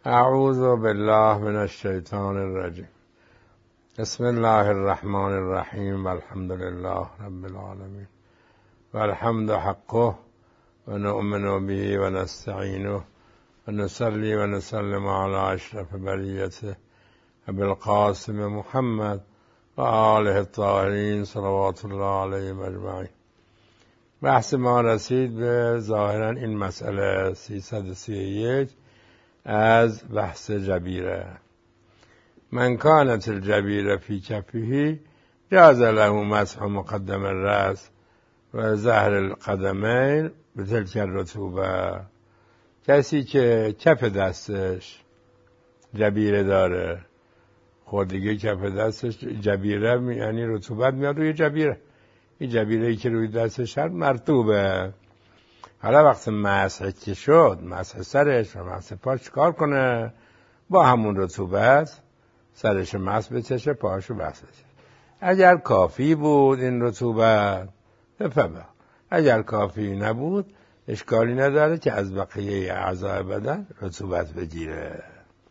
اعوذ بالله من الشیطان الرجیم. بسم الله الرحمن الرحیم والحمد لله رب العالمین والحمد حقه و نؤمن به و نستعینه و نصلی و نسلم علی اشرف بریته ابی القاسم محمد و آله الطاهرین صلوات الله علیهم اجمعین. بحث ما رسید به ظاهرا این مسئله 331 از بحث جبیره. من کانت الجبیره فی کفه جاز له مسح مقدم الراس و ظهر القدمین بتلک الرطوبه. کسی که کف دستش جبیره داره، خود دیگه کف دستش جبیره یعنی رطوبت میاد روی جبیره، این جبیره‌ای که روی دستش هست مرطوبه. حالا وقت مسح که شد، مسح سرش و مسح پاش کار کنه؟ با همون رطوبت سرش مسح بچشه، پاشو مسح بچشه. اگر کافی بود این رطوبت بفهمه، اگر کافی نبود اشکالی نداره که از بقیه اعضای بدن رطوبت بگیره.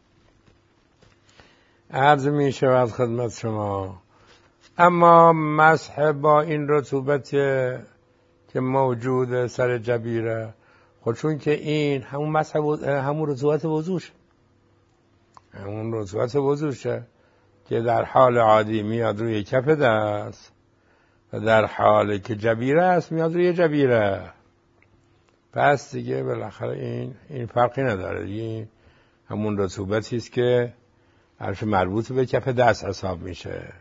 عرض می شود خدمت شما، اما مسح با این رطوبت که موجود سر جبیره، خود چون که این همون مسح همون رطوبت وضوشه، همون رطوبت وضوشه که در حال عادی میاد روی کف دست و در حالی که جبیره است میاد روی جبیره. پس دیگه بالاخره این فرقی نداره، این همون رطوبتی است که هرچه مربوط به کف دست حساب میشه.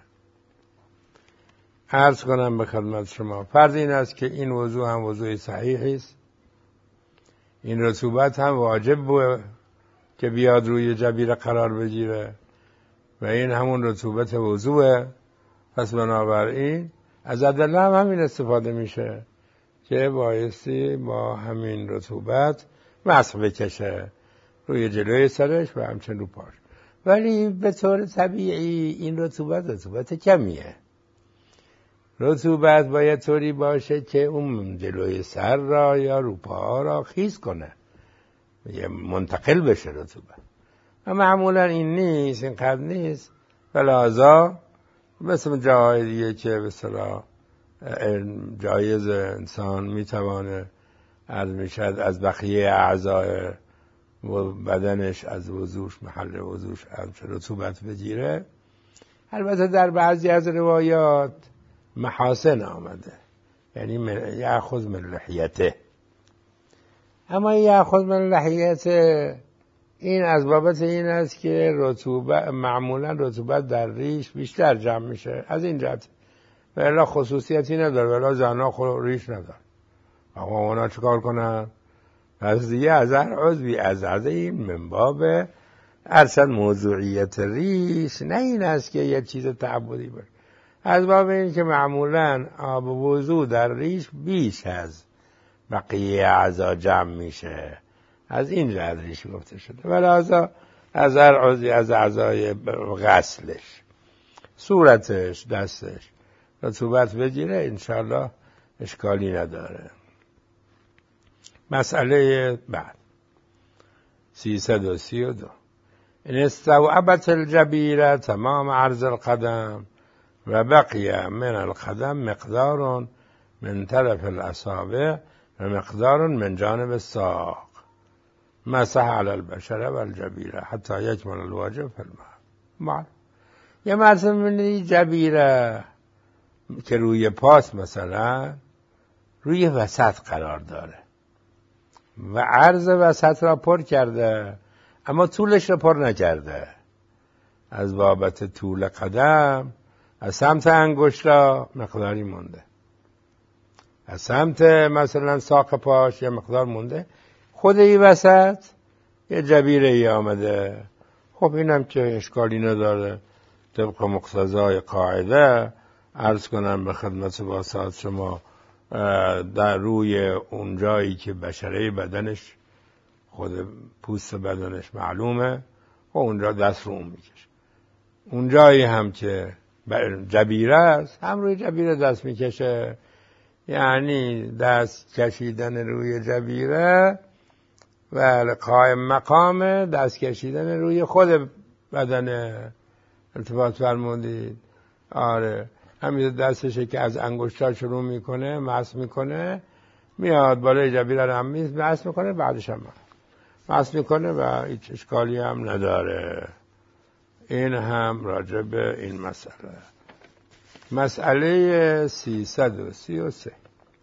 عرض کنم به خدمت شما، فرض این است که این وضوع هم وضوع صحیحی است، این رطوبت هم واجب بود که بیاد روی جبیره قرار بگیره و این همون رطوبت وضوعه. پس بنابراین از ادله هم همین استفاده میشه که بایستی با همین رطوبت مسح بکشه روی جلوی سرش و همچنین رو پاش. ولی به طور طبیعی این رطوبت کمیه. رطوبت باید طوری باشه که اون جلوی سر را یا رو پا را خیس کنه، منتقل بشه رطوبت. و معمولا این نیست، این قدر نیست. بلازا مثل جاهای دیگه که به اصطلاح جایز انسان میتوانه عرض میشد از بقیه اعضای بدنش از وضوش، محل وضوش رطوبت بگیره. البته در بعضی از روایات محاسن آمده، یعنی یأخذ من لحیته. اما یأخذ من لحیته این از بابت این است که معمولا رطوبت در ریش بیشتر جمع میشه، از این جهت. و الا خصوصیتی نداره، ولی زنها ریش نداره. اما اونا چکار کنن؟ پس دیگه از هر عضوی از این من باب ارشد موضوعیت ریش، نه این است که یه چیز تعبدی باشه، از باب این که معمولا آب وضو در ریش بیش از بقیه اعضا جمع میشه، از این جهت ریش گفته شده. ولی از هر عضوی از اعضای غسلش، صورتش، دستش رطوبت بگیره انشاءالله اشکالی نداره. مسئله بعد 332. ان استوعبت الجبیره تمام عرض القدم و بقی من القدم مقدار من طرف الاصابع و مقدار من جانب الساق مسح علی البشره و الجبیره حتی یکمل الواجب فی الماء. یه مرتبه می‌بینید جبیره که روی پاس مثلا روی وسط قرار داره و عرض وسط را پر کرده اما طولش را پر نکرده. از بابت طول قدم از سمت انگشت را مقداری مونده، از سمت مثلا ساق پاش یه مقدار مونده، خود این وسط یه جبیره ای آمده. خب اینم که اشکالی نداره، طبق مقتضای قاعده عرض کنم به خدمت واسط شما، در روی اون جایی که بشره بدنش، خود پوست بدنش معلومه و اونجا دست رو اون میکشه. اون جایی هم که جبیره است هم روی جبیره دست میکشه، یعنی دست کشیدن روی جبیره و قائم مقام دست کشیدن روی خود بدن التفات فرمودید. آره همین دستشه که از انگشت‌ها شروع میکنه، مس میکنه، میاد بالای جبیره رو هم مس میکنه، بعدش هم مس میکنه و هیچ اشکالی هم نداره. این هم راجع به این مسئله. مسئله 333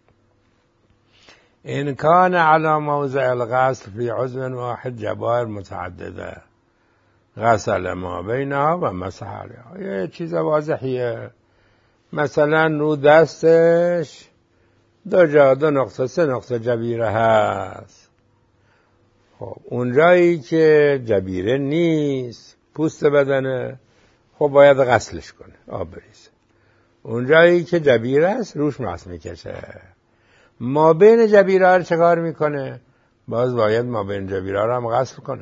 إن كان على موضع الغسل في عضو واحد جبائر متعدده غسل ما بینها و مسح علیها. یه چیز واضحیه، مثلا رو دستش 2 جا 2 نقطه 3 نقطه جبیره هست. خب اون جایی که جبیره نیست، پوست بدنه، خب باید غسلش کنه، آب بریزه. اون جایی که جبیره است روش مس میکشه. ما بین جبیره ها چه کار میکنه؟ باز باید ما بین جبیره ها رو هم غسل کنه.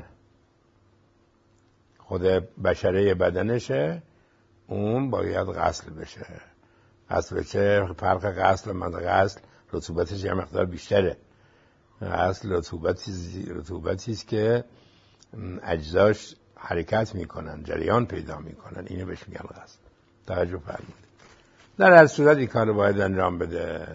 خود بشره بدنشه، اون باید غسل بشه. غسل بشه، فرق غسل و غسل رطوبتش یه مقدار بیشتره. غسل رطوبتی است که اجزاش حرکت میکنن، جریان پیدا میکنن، اینو بهش میگن غسل. توجه فرمایید. در هر صورت این کار باید انجام بده.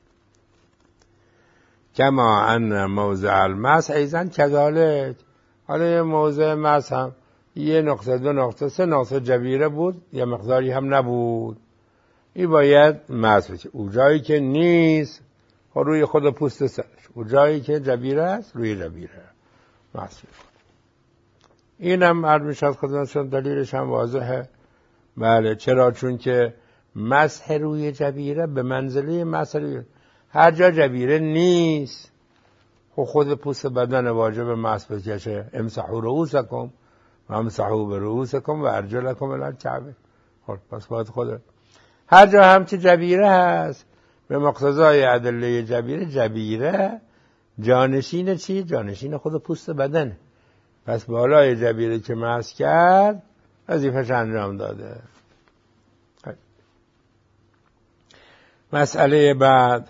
کما ان موضع المس ایضا کذالک. حالا یه موضع مس هم 1 نقطه 2 نقطه 3 نقطه جبیره بود، یه مقداری هم نبود، این باید مس بشه. اون جایی که نیست روی خود پوست سرش، اون جایی که جبیره است روی جبیره مس بشه. این هم عرض میشد خدمتتون، دلیلش هم واضحه. بله چرا؟ چون که مسح روی جبیره به منزله مسح روی هر جا جبیره نیست، خود پوست بدن واجب مسح بکشه. امسحوا رؤوسکم و امسحوا برؤوسکم و ارجلکم الی الکعبین. خب پس باید خود هر جا هم که جبیره هست به مقتضای ادله جبیره، جبیره جانشین چی؟ جانشین خود پوست بدنه. پس بالای جبیره که مسح کرد وظیفه‌اش انجام داده. مسئله بعد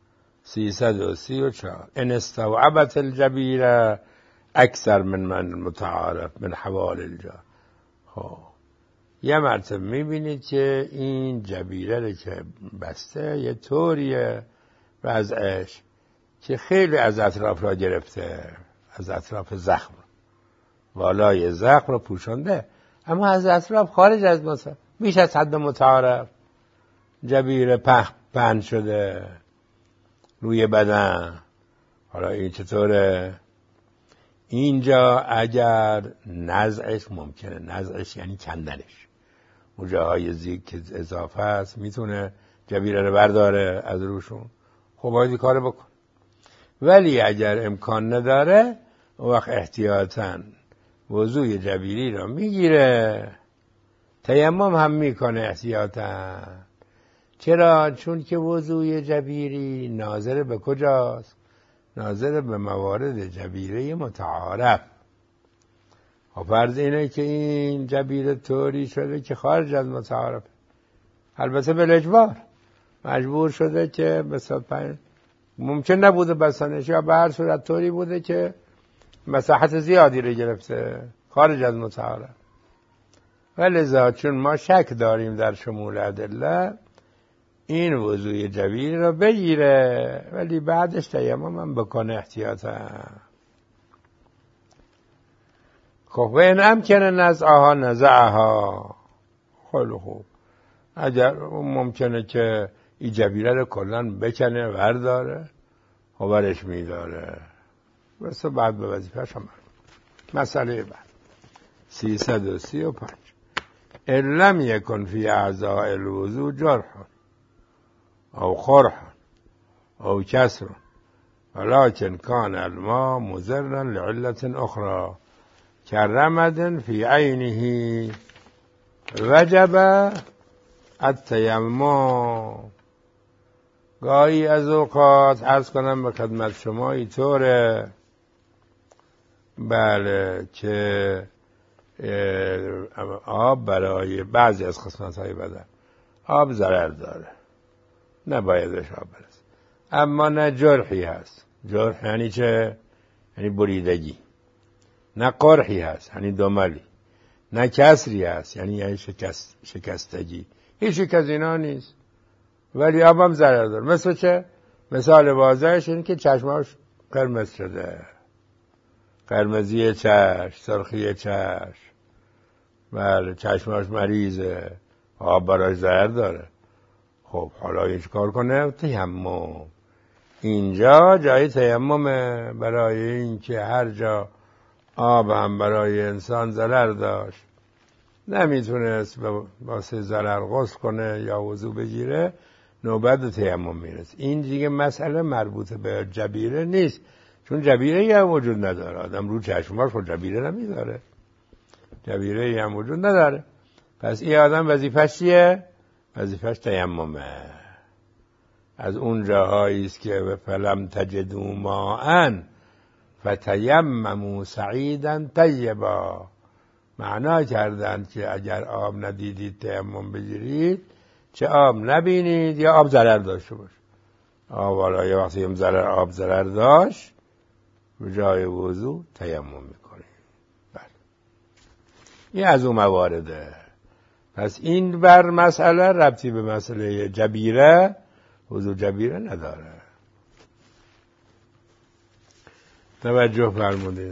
334 ان استوعبت الجبیره اکثر من متعارف من حوال الجا. خب یه مرتبه میبینید که این جبیره رو که بسته یه طوریه وضعش که خیلی از اطراف را گرفته، از اطراف زخم، والای زخم رو پوشنده، اما از اطراف خارج از مثلا بیش از حد متعارف جبیره پهن شده روی بدن. حالا این چطوره؟ اینجا اگر نزعش ممکنه، نزعش یعنی کندنش، اون جاهای زیگ که اضافه است میتونه جبیره رو برداره از روشون، خب باید کار بکن. ولی اگر امکان نداره اون وقت احتیاطاً وضوی جبیری رو میگیره، تیمم هم میکنه احتیاطاً. چرا؟ چون که وضوی جبیری ناظر به کجاست؟ ناظر به موارد جبیره متعارف. و فرض اینه که این جبیره طوری شده که خارج از متعارف، البته به اجبار مجبور شده که مثلا ممکن نبوده بسانش، یا به هر صورت طوری بوده که مساحت زیادی رو گرفته، خارج از متعارف. ولذا چون ما شک داریم در شمول ادله، این وضوی جبیری رو بگیره ولی بعدش تیمم هم بکنه احتیاطا. خب این امکنه نزعها نزعها. خیلی خوب، اگر ممکنه که این جبیره رو کلن بکنه ورداره، خبرش میداره، بس بعد به وظیفه‌اش هم. مسئله بعد 335 ان لم یکن فی اعضاء الوضوء جرح او خرح او کسر ولكن كان الماء مضرا لعلة اخرى كرمد في عينه وجب التیمم. گاهی از اوقات عرض کنم به خدمت شما اینطوره، بله، که آب برای بعضی از خصلت‌های بدن آب ضرر داره، نباید بهش آب برسه، اما نه جرحی هست. جرح یعنی چه؟ یعنی بریدگی، نه قرحی هست یعنی دملی، نه کسری هست یعنی شکستگی. هیچ یک از اینا نیست، ولی آب هم ضرر داره. مثل چه؟ مثال واضحش اینه که چشماش قرمز شده، قرمزی چشم، سرخی چشم، بله چشماش مریضه، آب براش ضرر داره. خب حالا یه کار کنه؟ تیمم. اینجا جای تیممه، برای این که هر جا آب هم برای انسان ضرر داشت نمیتونست واسه ضرر غسل کنه یا وضو بگیره، نوبت تیمم میرسه. این دیگه مسئله مربوط به جبیره نیست، چون جبیره هم وجود نداره. آدم رو چشماش خود جبیره نمیذاره، جبیره هم وجود نداره. پس این آدم وظیفش چیه؟ وظیفش تیممه. از اون جاهایی است که فلم تجدوا ماء فتیمموا صعیدا طیبا، معنا کردند که اگر آب ندیدید تیمم بگیرید، چه آب نبینید یا آب ضرر داشته باشه. والا یه وقتی هم آب ضرر داشت، به جای وضو تیمم میکنید. بله، این از اون موارده. پس این بر مسئله ربطی به مسئله جبیره، وضو جبیره نداره. توجه فرمودید.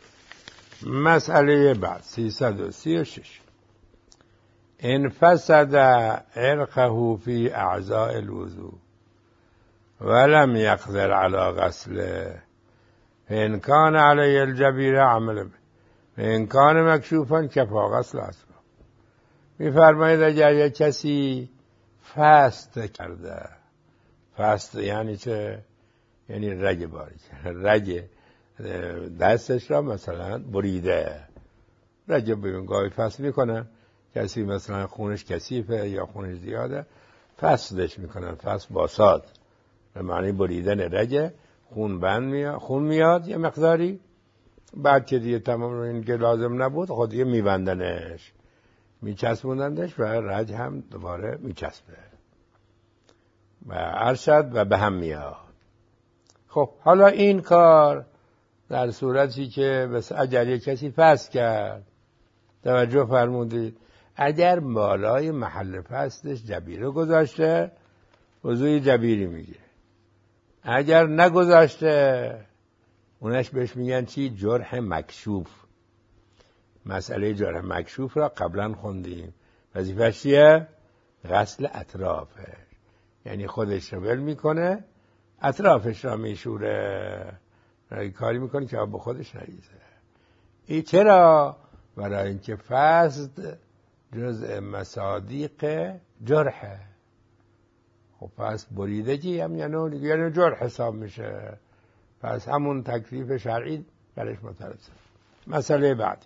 مسئله بعد 336. ان فسد عرقه فی اعضاء الوضوء ولم يقدر على غسله فان كان عليه الجبيره عمل به فان كان مكشوفا كفى غسل اصلا. میفرماید اگر یک کسی فست کرده، فست یعنی چه؟ یعنی رگ باری کرده، رگ دستش را مثلا بریده، رگ ببین گاهی فست میکنن، کسی مثلا خونش کثیفه یا خونش زیاده فستش میکنن، فست باساد به معنی بریدن رگ، خون بند میاد، خون میاد یه مقداری، بعد که دیگه تمام این که لازم نبود خود دیگه میبندنش، میچسبوندنش و رگ هم دوباره میچسبه و ارشد و به هم میاد. خب حالا این کار در صورتی که اگر یک کسی فست کرد، توجه فرمودید، اگر بالای محل فستش جبیره گذاشته وضوی جبیری میگیره، اگر نگذاشته اونش بهش میگن چی؟ جرح مکشوف. مسئله جرح مکشوف را قبلا خوندیم. وظیفه‌اش چیه؟ غسل اطرافه، یعنی خودش رو ول میکنه، اطرافش را میشوره، کاری میکنه که آب به خودش نریزه. این چرا؟ برای اینکه فسد جزء مصادیق جرحه. خب پس بریدگی هم یعنی جرح حساب میشه، پس همون تکلیف شرعی برش مترتب. مسئله بعدی،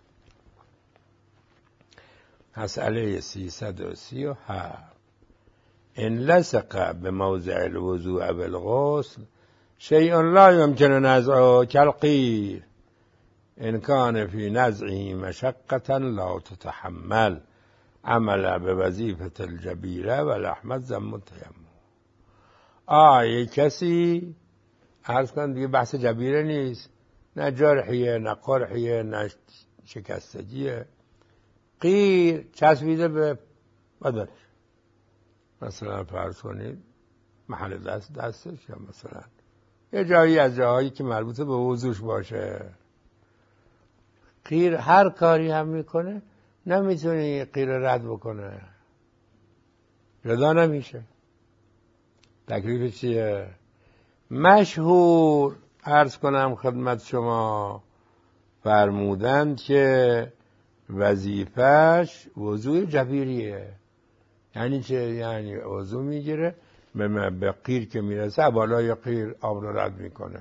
مسئله 337. ان لصق بموضع الوضوء بالغسل شیء لا يمكن نزعه كالقير ان كان في نزعه مشقة لا تتحمل عمل بوظیفة الجبیره و لحمت ضم التیمم. یک کسی عرض کن دیگه بحث جبیره نیست، نه جرحیه نه قرحیه نه شکستگیه، قیر چسبیده به بدنش، مثلا فرض کنید محل دستش یا مثلا یه جایی از جاهایی که مربوط به وضوش باشه، قیر هر کاری هم میکنه نمیتونه قیر رد بکنه، جدا نمیشه. تکلیف چیه؟ مشهور عرض کنم خدمت شما فرمودند که وظیفش وضوء جبیریه. یعنی چه؟ یعنی وضو میگیره، به قیر که میرسه بالای قیر آب رو رد میکنه،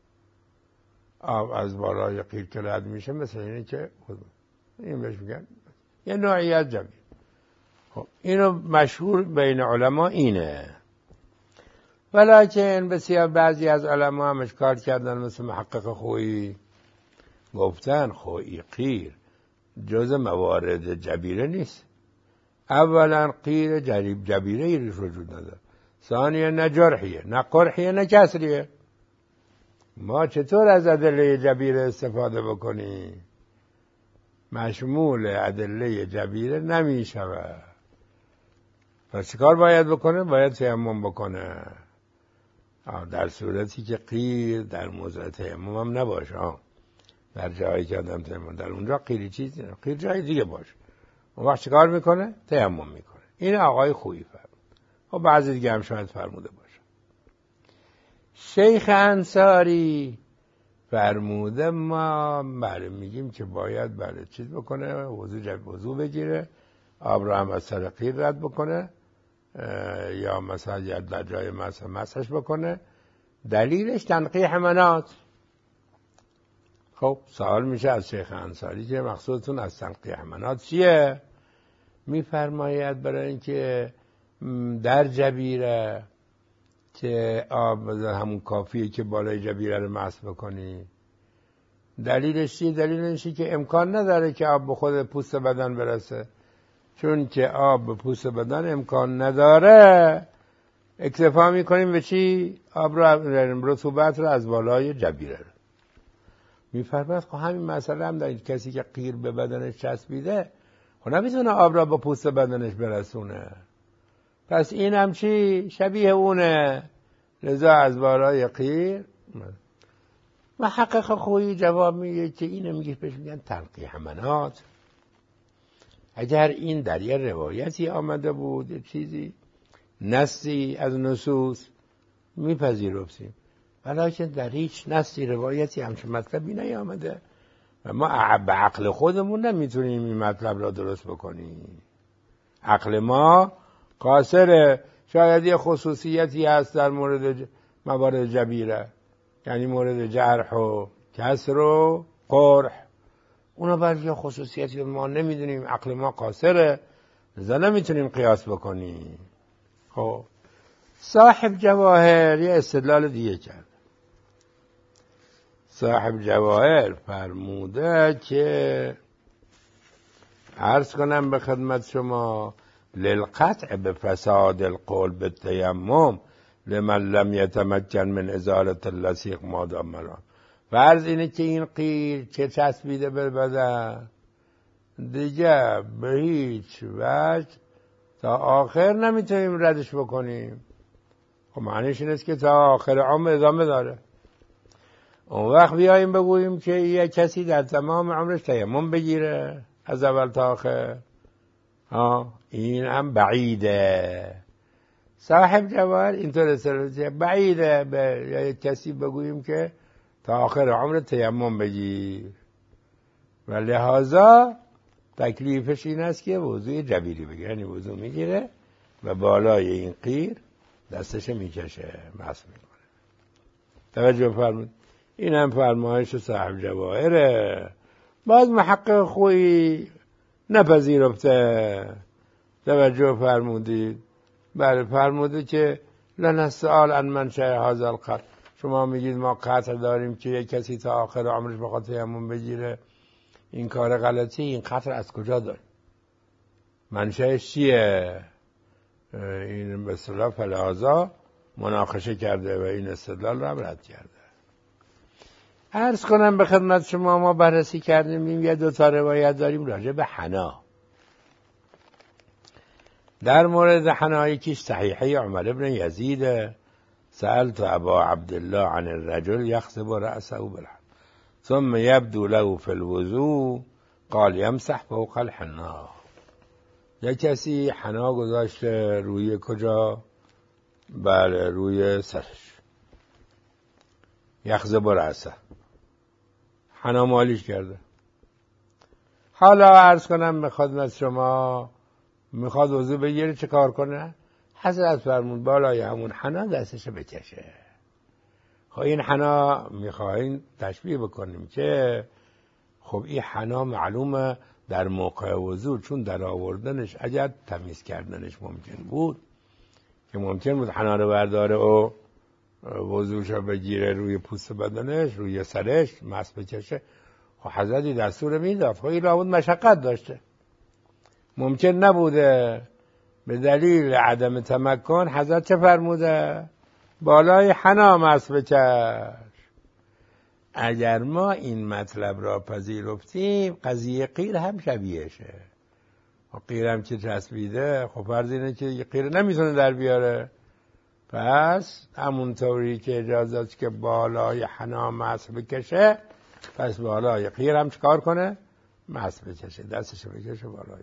آب از بالای قیر که رد میشه مثل اینه که این بهش میگن یه نوعی از جبیر. خب اینو مشهور بین علما اینه، ولیکن بسیار بعضی از علما هم اشکال کردن، مثل محقق خویی گفتن خویی قیر جز موارد جبیره نیست. اولا قیر جبیره ایش وجود نداره، ثانیا نه جرحیه نه قرحیه نه کسریه، ما چطور از ادله جبیره استفاده بکنیم؟ مشمول ادله جبیره نمی شود. پس چیکار باید بکنه؟ باید تیمم بکنه. در صورتی که قیر در موضع تیمم هم نباشه. در جایی که آدم تیمم در اونجا قیری چیزی نه، قیر جای دیگه باشه. اون وقت چیکار میکنه؟ تیمم میکنه. این آقای خویی فرمود. و بعضی دیگه هم شاید فرموده باشه. شیخ انصاری فرموده ما میگیم که باید چیز بکنه، وضو بگیره، آب رو هم از سر قیر رد بکنه، یا مثلا در جای مسحش بکنه. دلیلش تنقیح منات. خب سوال میشه از شیخ انصاری که مقصودتون از تنقیح منات چیه؟ میفرماید برای اینکه در جبیره که آب همون کافیه که بالای جبیره رو مسح بکنی. دلیلش چیه؟ دلیلش که امکان نداره که آب به خود پوست بدن برسه. چون که آب به پوست بدن امکان نداره، اکتفا میکنیم به چی؟ آب رو، رطوبت رو از بالای جبیره رو. میفرماید خب همین مسئله هم دارید. کسی که قیر به بدنش چسبیده خب نمیتونه آب را با پوست بدنش برسونه. پس این هم چی؟ شبیه اونه. لذا از بالای قیر. محقق خویی جواب میگه که اینو میگه بهش میگن تنقیح منات. اگر این در یه روایتی آمده بود، چیزی نصی از نصوص، میپذیرفتیم. ولیکن در هیچ نصی روایتی همچون مطلبی نیامده و ما به عقل خودمون نمیتونیم این مطلب را درست بکنیم. عقل ما قاصره. شاید یه خصوصیتی هست در مورد موارد جبیره، یعنی مورد جرح و کسر و قرح، اونا برای یه خصوصیتی ما نمیدونیم. عقل ما قاصره، لذا نمیتونیم قیاس بکنیم. خب صاحب جواهر یه استدلال دیگه کرد. صاحب جواهر فرموده که عرض کنم به خدمت شما للقطع به فساد القول بالتیمم لمن لم یتمکن من ازالة اللصیق مادام مرام. فرض اینه که این قیر که چسبیده به بدن دیگه به هیچ وجه تا آخر نمیتونیم ردش بکنیم. خب معنیش این است که تا آخر عمر ادامه داره. اون وقت بیاییم بگوییم که یه کسی در تمام عمرش تیمم بگیره از اول تا آخر، این هم بعیده. صاحب جواهر اینطور استراتژی بعیده به کسی بگوییم که تا آخر عمر تیمم بگیر، و لحاظا تکلیفش این است که وضوی جبیری بگیره، یعنی وضو میگیره و بالای این قیر دستش میکشه، مسح میکنه. توجه فرمود. این هم فرمایش صاحب جواهره. باز محقق خویی نپذیرفته. توجه فرمودید. بله فرموده که لنسأل عن منشأ هذا القطع. شما میگید ما قطع داریم که یک کسی تا آخر عمرش بخواد تیمم بگیره، این کار غلطی. این قطع از کجا داریم؟ منشأش چیه؟ این به اصطلاح فلحاظا مناقشه کرده و این استدلال رو رد کرده. عرض کنم به خدمت شما ما بررسی کردیم یه دو تا روایت داریم راجع به حنا. در مورد حنا یکیش صحیحه عمر ابن یزید، سألت ابا عبدالله عن الرجل یخصب رأسه بالحنا ثم یبدو له فی الوضوء قال یمسح فوق الحنا. یک کسی حنا گذاشته روی کجا؟ بله روی سرش. یخصب رأسه، حنا مالیش کرده. حالا عرض کنم به خدمت شما میخواد وضو بگیره چه کار کنه؟ حضرت فرمود بالای همون حنا دستشو بکشه. خب این حنا میخواین تشبیه بکنیم که خب این حنا معلومه در موقع وضو، چون در آوردنش اگر تمیز کردنش ممکن بود که ممکن بود حنا رو برداره و وضوشو بگیره روی پوست بدنش، روی سرش مسح بکشه. خب حضرتی دستور میداد. خب این لابد مشقت داشته، ممکن نبوده. به دلیل عدم تمکن حضرت چه فرموده؟ بالای حنا مسح بکش. اگر ما این مطلب را پذیرفتیم قضیه قیر هم شبیهشه. قیر هم که چسبیده، خب فرض اینه که قیر نمیتونه در بیاره، پس همونطوری که اجازه است که بالای حنا مسح بکشه، پس بالای قیر هم چکار کنه؟ مسح بکشه، دستش بکشه بالای.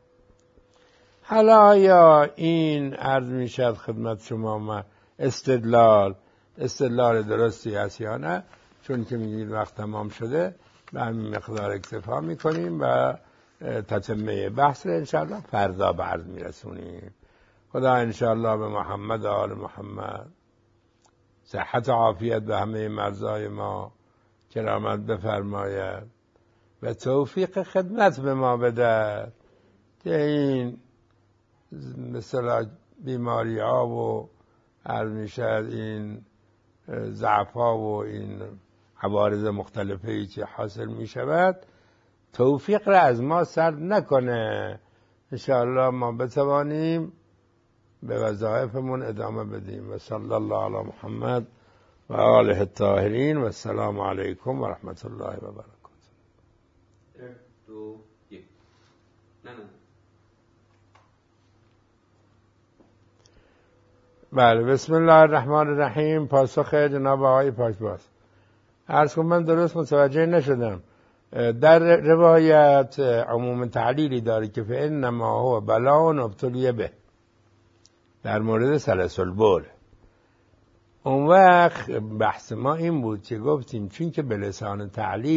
حالا یا این عرض میشد خدمت شما ما استدلال درستی است یا نه؟ چون که میگید وقت تمام شده، به همین مقدار اکتفا میکنیم و تتمه بحث رو انشاءالله فردا به عرض میرسونیم. خدا انشاءالله به محمد و آل محمد صحت و عافیت به همه مرزای ما کرامت بفرماید و توفیق خدمت به ما بده که این مثلا بیماری ها و عرض میشد این ضعف ها و این عوارض مختلفی که حاصل می شود توفیق را از ما سلب نکنه. انشاءالله ما بتوانیم به وظایفمون ادامه بدیم. و صلی الله علی محمد و آله الطاهرین و السلام علیکم و رحمت الله و برکاته. 3 2 1 نه بله، بسم الله الرحمن الرحیم. پاسخ جناب آقای پاکباز. عرض کنم من درست متوجه نشدم. در روایت عموم تعلیلی داره که فإنما هو بلاء ابتلی به، در مورد سلس البول. اون وقت بحث ما این بود که گفتیم چون که به لسان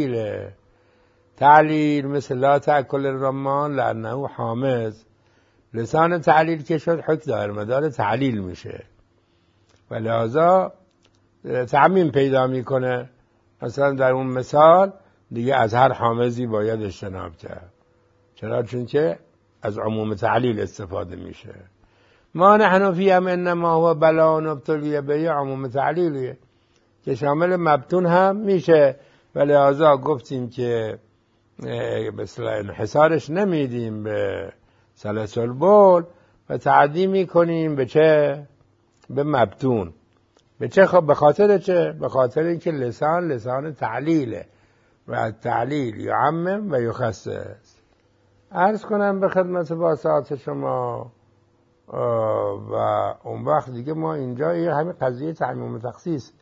تعلیل مثل لا تأکل الرمان لأنه حامض، لسان تعلیل که شد حکم دار مدار تعلیل میشه و لذا تعمیم پیدا میکنه. مثلا در اون مثال دیگه از هر حامضی باید اجتناب کرد. چرا؟ چون که از عموم تعلیل استفاده میشه. ما نحن فیم انما هو بلاء ابتلی به، عموم تعلیلیه که شامل مبتون هم میشه و لذا گفتیم که مثلا انحصارش نمیدیم به سلس البول و تعدی میکنیم به چه؟ به مبتون. به چه؟ خب به خاطر چه؟ به خاطر اینکه لسان تعلیله و تعلیل یعمم و یخصص. عرض کنم به خدمت باسات شما و اون وقت دیگه ما اینجا همین قضیه تعمیم و تخصیص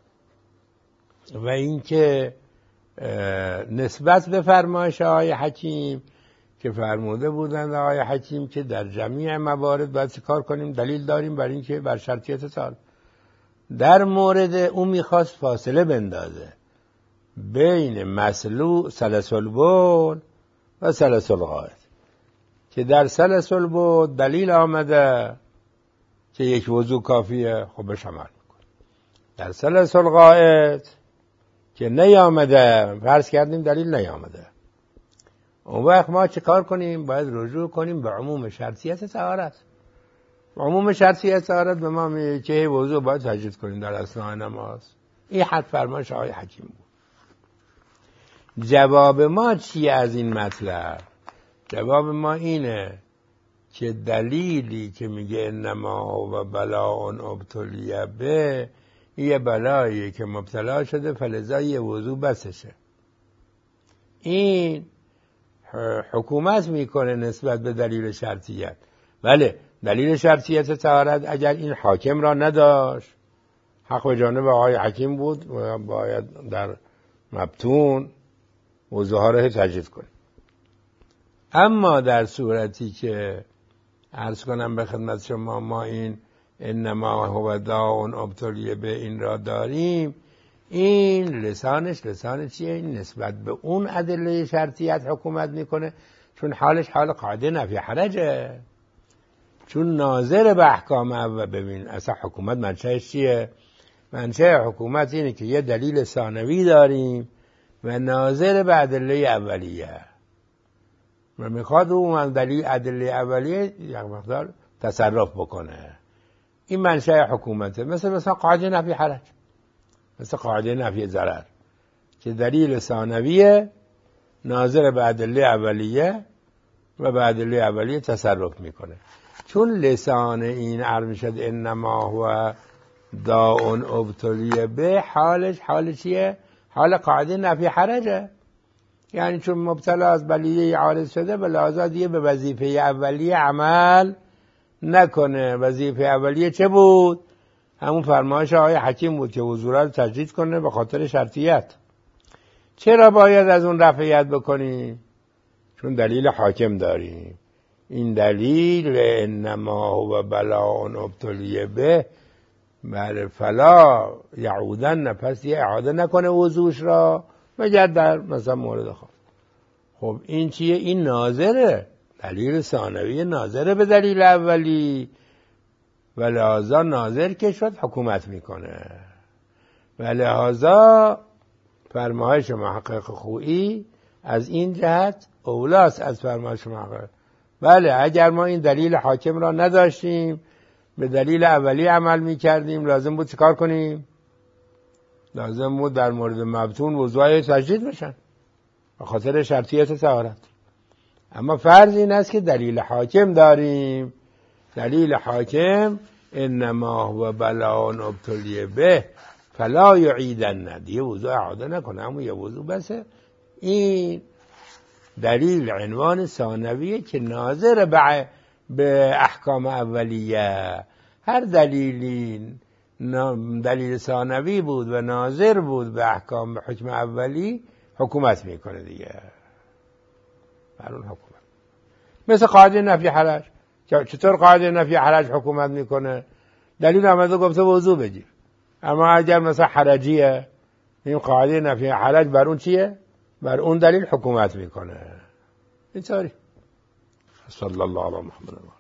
و اینکه نسبت به فرمایش آقای حکیم که فرموده بودند آقای حکیم که در جمیع موارد باید چه کار کنیم؟ دلیل داریم برای اینکه بر شرطیت سال. در مورد اون میخواست فاصله بندازه بین مسلوع سلس البول و سلس الغائط که در سلس البول دلیل آمده که یک وضو کافیه، خب بهش عمل میکنه. در سلس الغائط که نیامده، فرض کردیم دلیل نیامده، اون وقت ما چه کار کنیم؟ باید رجوع کنیم به عموم شرطیت طهارت. عموم شرطیت طهارت به ما میگه که وضو باید تجدید کنیم در اثناء نماز. این حد فرمایش آقای حکیم بود. جواب ما چیه از این مطلب؟ جواب ما اینه که دلیلی که میگه انما و بلاء ابتلی به، یه بلایی که مبتلا شده فلذا یه وضو بسشه. این حکومت میکنه نسبت به دلیل شرطیت. بله، دلیل شرطیت طهارت اگر این حاکم را نداشت، حق به جانب آقای حکیم بود و باید در مبتون وضوها را تجدید کنیم. اما در صورتی که عرض کنم به خدمت شما ما این انما هو داء ابتلی به این را داریم، این لسانش چیه؟ این نسبت به اون ادله شرطیت حکومت میکنه، چون حالش حال قاعده نفی حرجه، چون ناظر به احکام. و ببین اصلا حکومت منشأش چیه؟ منشأ حکومت اینه که یه دلیل ثانوی داریم و ناظر به ادله اولیه و میخواد اون دلیل ادله اولیه یک مقدار تصرف بکنه. این منشأ حکومته. مثلا قاعده نفی حرج، مثل قاعده نفی ضرر که دلیل ثانویه ناظر به ادله اولیه و به ادله اولیه تصرف میکنه. چون لسان این عرض میشد انما هو داء ابتلی به، حالش حال چیه؟ حالا قاعده نفی حرجه، یعنی چون مبتلا از بلیه عارض شده به لحاظا دیگه به وظیفه اولیه عمل نکنه. وظیفه اولیه چه بود؟ همون فرمایش آقای حکیم بود که وضو را تجدید کنه به خاطر شرطیت. چرا باید از اون رفعیت بکنیم؟ چون دلیل حاکم داریم. این دلیل انما هو بلاء ابتلی به بله فلا یعودن، پس یه اعاده نکنه وضوش را مگر در مثلا مورد خواب. خب این چیه؟ این ناظره، دلیل ثانوی ناظره به دلیل اولی و لحاظا ناظر که شد حکومت میکنه و لحاظا فرمایش محقق خویی از این جهت اولاست از فرمایش محقق. بله اگر ما این دلیل حاکم را نداشتیم به دلیل اولی عمل میکردیم لازم بود چیکار کنیم؟ لازم بود در مورد مبتون وضوء تجدید بشن به خاطر شرطیت طهارت. اما فرض این است که دلیل حاکم داریم. دلیل حاکم انما هو بلاء ابتلی به فلا یعیدن، دیگه وضوء اعاده نکنه، همون یه وضوء بسه. این دلیل عنوان ثانویه که ناظر به احکام اولیه. هر دلیلی دلیل ثانوی بود و ناظر بود به احکام حکم اولی حکومت میکنه دیگه، بر اون حکومت. مثل قاعده نفی حرج. چطور قاعده نفی حرج حکومت میکنه؟ دلیل آمده گفته وضو بگیر، اما اگر مثلا حرجیه این قاعده نفی حرج بر اون چیه؟ بر اون دلیل حکومت میکنه. اینطوری. صلی الله علی محمد.